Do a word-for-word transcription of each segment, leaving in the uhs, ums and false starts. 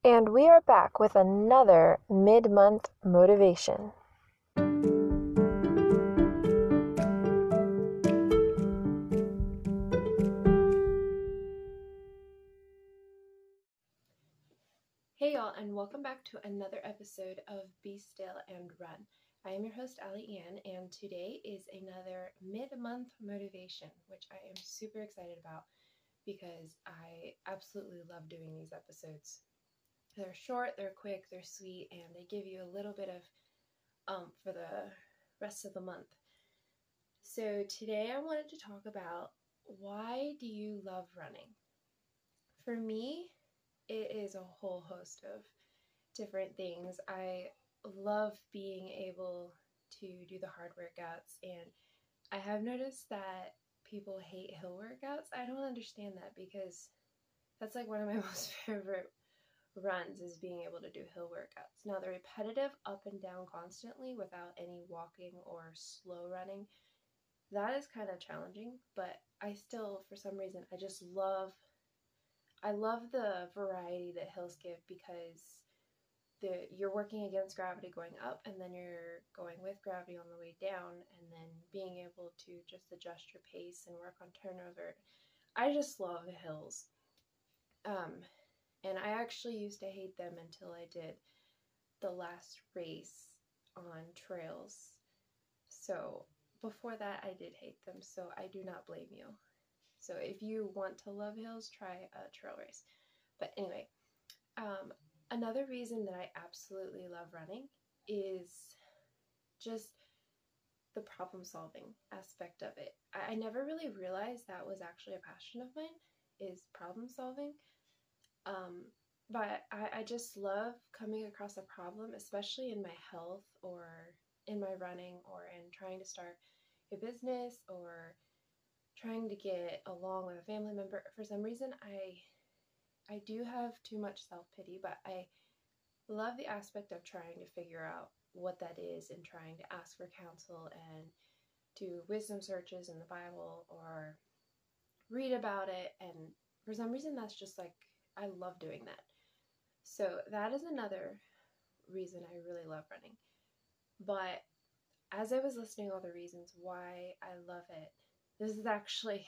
And we are back with another mid-month motivation. Hey y'all, and welcome back to another episode of Be Still and Run. I am your host, Ali Ann, and today is another mid-month motivation, which I am super excited about because I absolutely love doing these episodes. They're short, they're quick, they're sweet, and they give you a little bit of um for the rest of the month. So today I wanted to talk about, why do you love running? For me, it is a whole host of different things. I love being able to do the hard workouts, and I have noticed that people hate hill workouts. I don't understand that, because that's like one of my most favorite runs, is being able to do hill workouts. Now, the repetitive up and down constantly without any walking or slow running, that is kind of challenging, but I still, for some reason, I just love I love the variety that hills give, because the you're working against gravity going up, and then you're going with gravity on the way down, and then being able to just adjust your pace and work on turnover. I just love the hills. Um, and I actually used to hate them until I did the last race on trails. So before that, I did hate them, so I do not blame you. So if you want to love hills, try a trail race. But anyway, um, another reason that I absolutely love running is just the problem solving aspect of it. I, I never really realized that was actually a passion of mine, is problem solving. Um, but I, I just love coming across a problem, especially in my health or in my running or in trying to start a business or trying to get along with a family member. For some reason, I I do have too much self-pity, but I love the aspect of trying to figure out what that is and trying to ask for counsel and do wisdom searches in the Bible or read about it. And for some reason, that's just like, I love doing that. So that is another reason I really love running. But as I was listening to all the reasons why I love it, this is actually,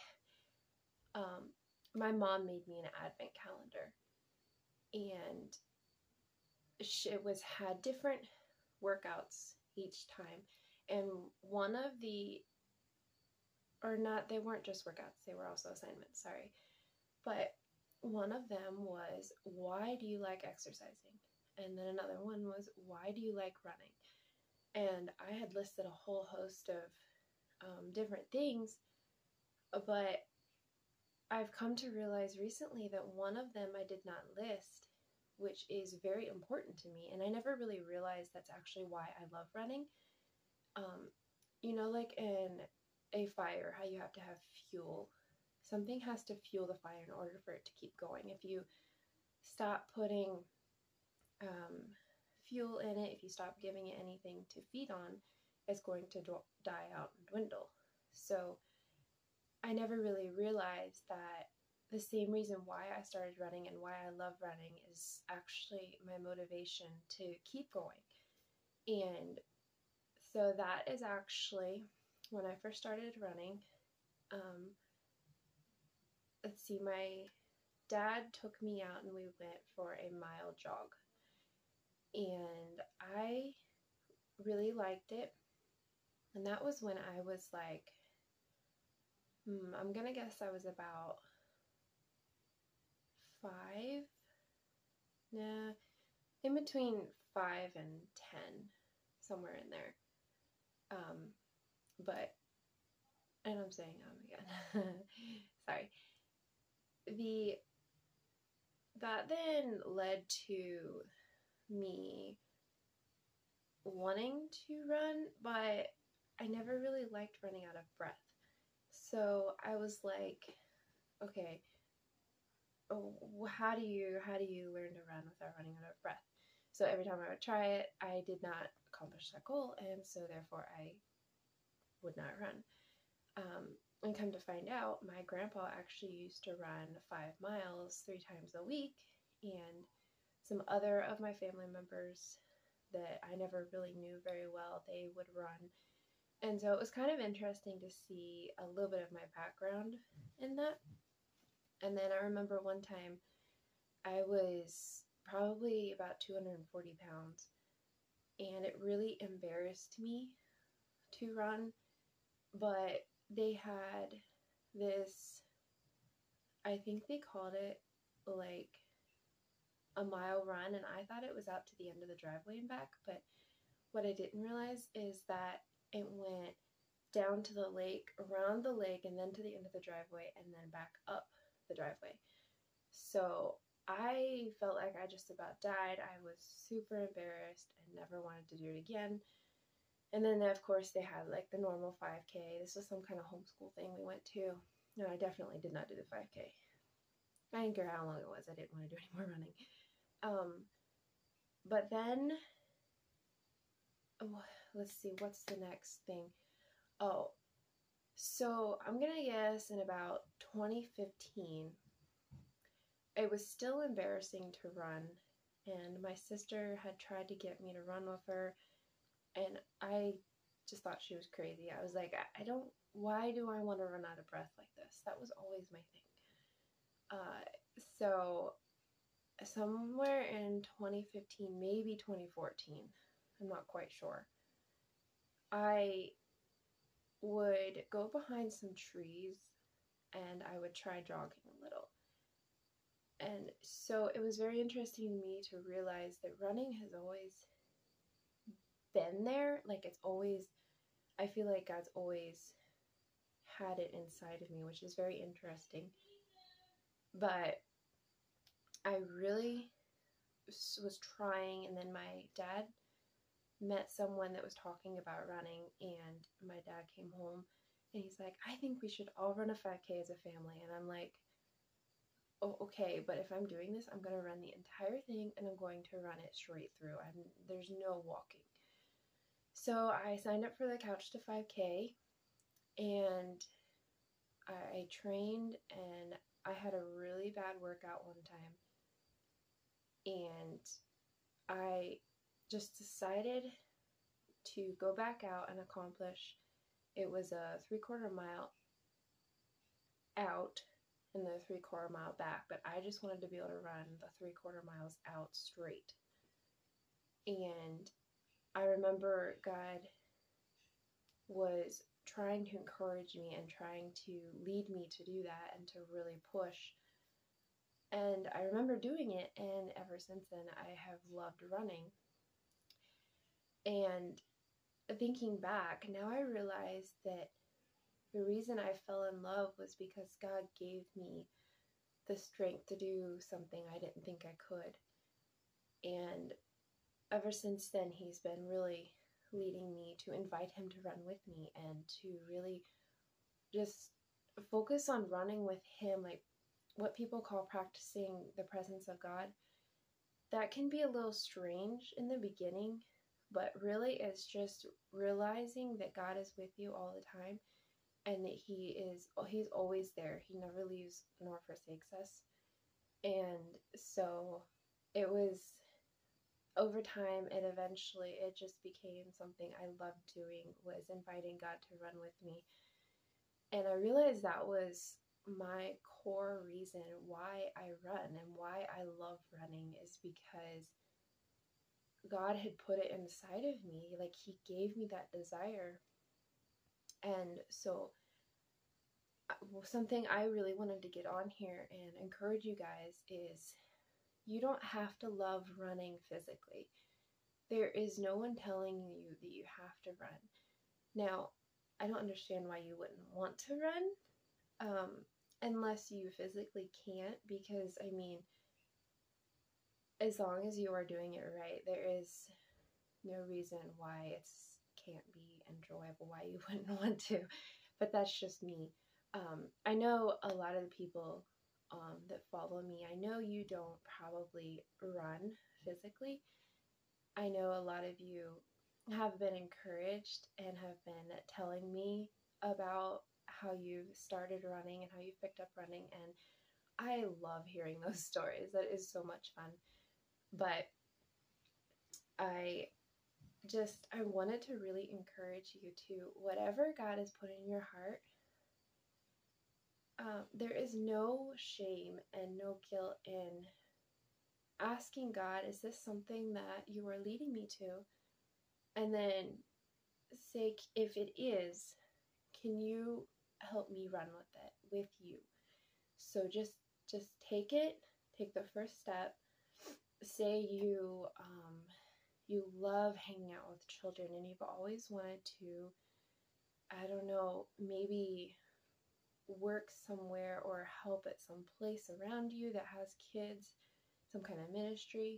um, my mom made me an advent calendar, and it was had different workouts each time. And one of the, or not, they weren't just workouts, they were also assignments, sorry. But one of them was, why do you like exercising? And then another one was, why do you like running? And I had listed a whole host of um, different things, but I've come to realize recently that one of them I did not list, which is very important to me. And I never really realized that's actually why I love running. Um, you know, like in a fire, how you have to have fuel. Something has to fuel the fire in order for it to keep going. If you stop putting um, fuel in it, if you stop giving it anything to feed on, it's going to do- die out and dwindle. So I never really realized that the same reason why I started running and why I love running is actually my motivation to keep going. And so that is actually when I first started running. Um, let's see, my dad took me out and we went for a mile jog. And I really liked it. And that was when I was like, hmm, I'm going to guess I was about five. Nah, in between five and ten, somewhere in there. Um, but, and I'm saying um again. Sorry. The that then led to me wanting to run, but I never really liked running out of breath. So I was like, okay, oh, how do you how do you learn to run without running out of breath? So every time I would try it, I did not accomplish that goal, and so therefore I would not run. Um, and come to find out, my grandpa actually used to run five miles three times a week, and some other of my family members that I never really knew very well, they would run. And so it was kind of interesting to see a little bit of my background in that. And then I remember one time I was probably about two hundred forty pounds, and it really embarrassed me to run, but they had this, I think they called it like a mile run, and I thought it was out to the end of the driveway and back, but what I didn't realize is that it went down to the lake, around the lake, and then to the end of the driveway, and then back up the driveway. So I felt like I just about died. I was super embarrassed and never wanted to do it again. And then, of course, they had like the normal five K. This was some kind of homeschool thing we went to. No, I definitely did not do the five K. I didn't care how long it was. I didn't want to do any more running. Um, but then, oh, let's see, what's the next thing? Oh, so I'm going to guess in about twenty fifteen, it was still embarrassing to run, and my sister had tried to get me to run with her, and I just thought she was crazy. I was like, I, I don't, why do I want to run out of breath like this? That was always my thing. Uh, so somewhere in twenty fifteen, maybe twenty fourteen, I'm not quite sure, I would go behind some trees and I would try jogging a little. And so it was very interesting to me to realize that running has always been there. Like it's always, I feel like God's always had it inside of me, which is very interesting. But I really was trying, and then my dad met someone that was talking about running, and my dad came home and he's like, I think we should all run a five K as a family. And I'm like, oh, okay, but if I'm doing this, I'm going to run the entire thing, and I'm going to run it straight through. I'm, there's no walking. So I signed up for the Couch to five K, and I trained, and I had a really bad workout one time, and I just decided to go back out and accomplish. It was a three-quarter mile out and the three-quarter mile back, but I just wanted to be able to run the three-quarter miles out straight. And I remember God was trying to encourage me and trying to lead me to do that and to really push. And I remember doing it, and ever since then I have loved running. And thinking back, now I realize that the reason I fell in love was because God gave me the strength to do something I didn't think I could. And ever since then, He's been really leading me to invite Him to run with me and to really just focus on running with Him, like what people call practicing the presence of God. That can be a little strange in the beginning, but really it's just realizing that God is with you all the time, and that He is, He's always there. He never leaves nor forsakes us. And so it was, over time, it eventually, it just became something I loved doing, was inviting God to run with me. And I realized that was my core reason why I run and why I love running, is because God had put it inside of me. Like He gave me that desire. And so something I really wanted to get on here and encourage you guys is, you don't have to love running physically. There is no one telling you that you have to run. Now, I don't understand why you wouldn't want to run, um, unless you physically can't, because, I mean, as long as you are doing it right, there is no reason why it can't be enjoyable, why you wouldn't want to. But that's just me. Um, I know a lot of the people um, that follow me, I know you don't probably run physically. I know a lot of you have been encouraged and have been telling me about how you've started running and how you've picked up running, and I love hearing those stories. That is so much fun. But I just, I wanted to really encourage you to, whatever God has put in your heart, um, there is no shame and no guilt in asking God, is this something that you are leading me to? And then say, if it is, can you help me run with it, with you? So just, just take it, take the first step. Say you, um, you love hanging out with children and you've always wanted to, I don't know, maybe work somewhere or help at some place around you that has kids, some kind of ministry.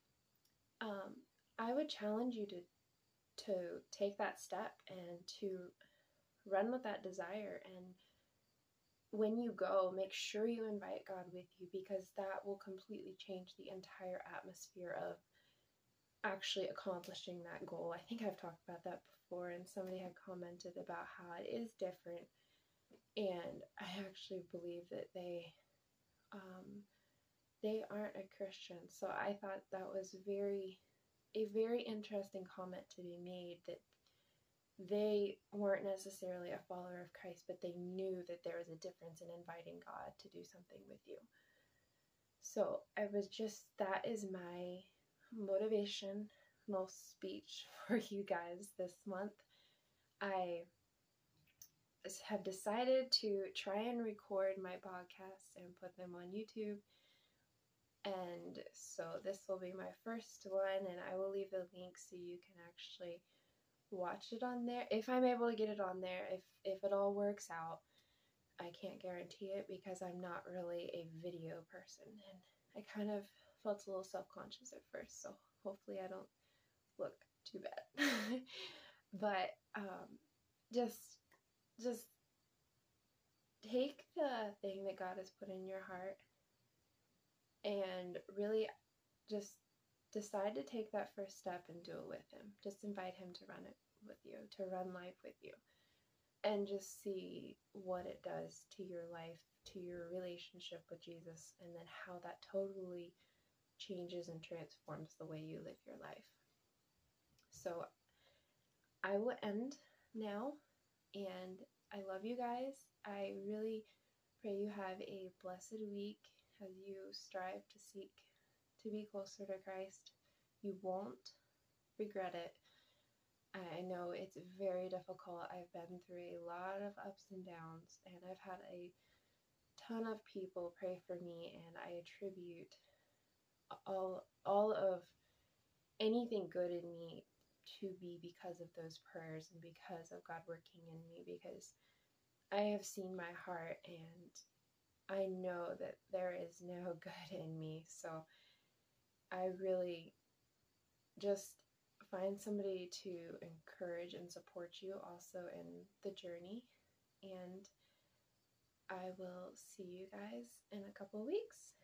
Um, I would challenge you to to take that step and to run with that desire. And when you go, make sure you invite God with you, because that will completely change the entire atmosphere of actually accomplishing that goal. I think I've talked about that before, and somebody had commented about how it is different. And I actually believe that they um, they aren't a Christian. So I thought that was very a very interesting comment to be made, that they weren't necessarily a follower of Christ, but they knew that there was a difference in inviting God to do something with you. So I was just, that is my motivational speech for you guys this month. I have decided to try and record my podcasts and put them on YouTube. And so this will be my first one, and I will leave the link so you can actually watch it on there. If I'm able to get it on there, if, if it all works out. I can't guarantee it because I'm not really a video person, and I kind of felt a little self-conscious at first, so hopefully I don't look too bad. But um, just just take the thing that God has put in your heart and really just decide to take that first step and do it with him. Just invite him to run it with you, to run life with you. And just see what it does to your life, to your relationship with Jesus, and then how that totally changes and transforms the way you live your life. So I will end now, and I love you guys. I really pray you have a blessed week as you strive to seek to be closer to Christ. You won't regret it. I know it's very difficult. I've been through a lot of ups and downs, and I've had a ton of people pray for me, and I attribute all all of anything good in me to be because of those prayers and because of God working in me, because I have seen my heart and I know that there is no good in me. So I really just find somebody to encourage and support you also in the journey. And I will see you guys in a couple of weeks.